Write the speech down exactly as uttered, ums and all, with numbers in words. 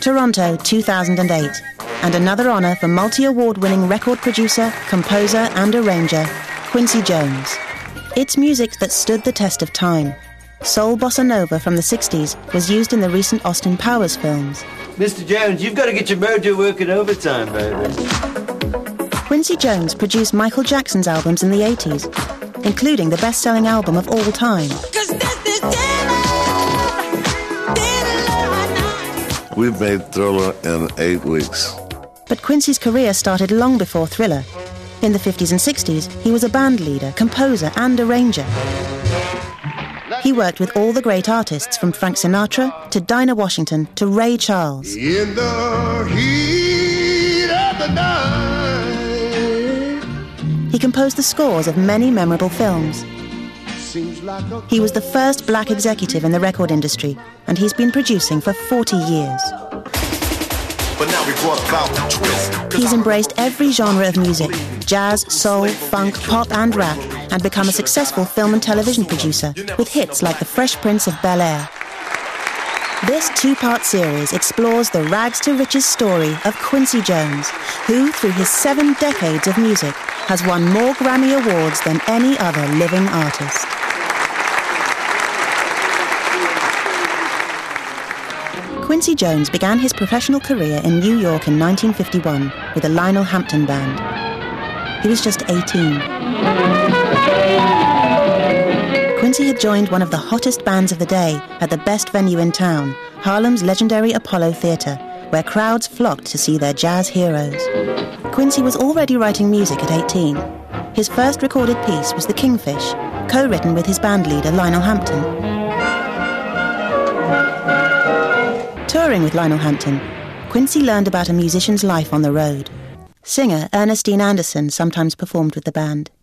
Toronto, two thousand eight. And another honour for multi-award-winning record producer, composer and arranger, Quincy Jones. It's music that stood the test of time. Soul bossa nova from the sixties was used in the recent Austin Powers films. Mister Jones, you've got to get your mojo working overtime, baby. Quincy Jones produced Michael Jackson's albums in the eighties, including the best-selling album of all time. We've made Thriller in eight weeks. But Quincy's career started long before Thriller. In the fifties and sixties, he was a band leader, composer and arranger. He worked with all the great artists from Frank Sinatra to Dinah Washington to Ray Charles. In the heat of the night. He composed the scores of many memorable films. He was the first black executive in the record industry, and he's been producing for forty years. But now we brought about the twist. He's embraced every genre of music, jazz, soul, funk, pop and rap, and become a successful film and television producer with hits like The Fresh Prince of Bel-Air. This two-part series explores the rags-to-riches story of Quincy Jones, who, through his seven decades of music, has won more Grammy Awards than any other living artist. Quincy Jones began his professional career in New York in nineteen fifty-one with the Lionel Hampton Band. He was just eighteen. Quincy had joined one of the hottest bands of the day at the best venue in town, Harlem's legendary Apollo Theatre, where crowds flocked to see their jazz heroes. Quincy was already writing music at eighteen. His first recorded piece was The Kingfish, co-written with his bandleader Lionel Hampton. Touring with Lionel Hampton, Quincy learned about a musician's life on the road. Singer Ernestine Anderson sometimes performed with the band.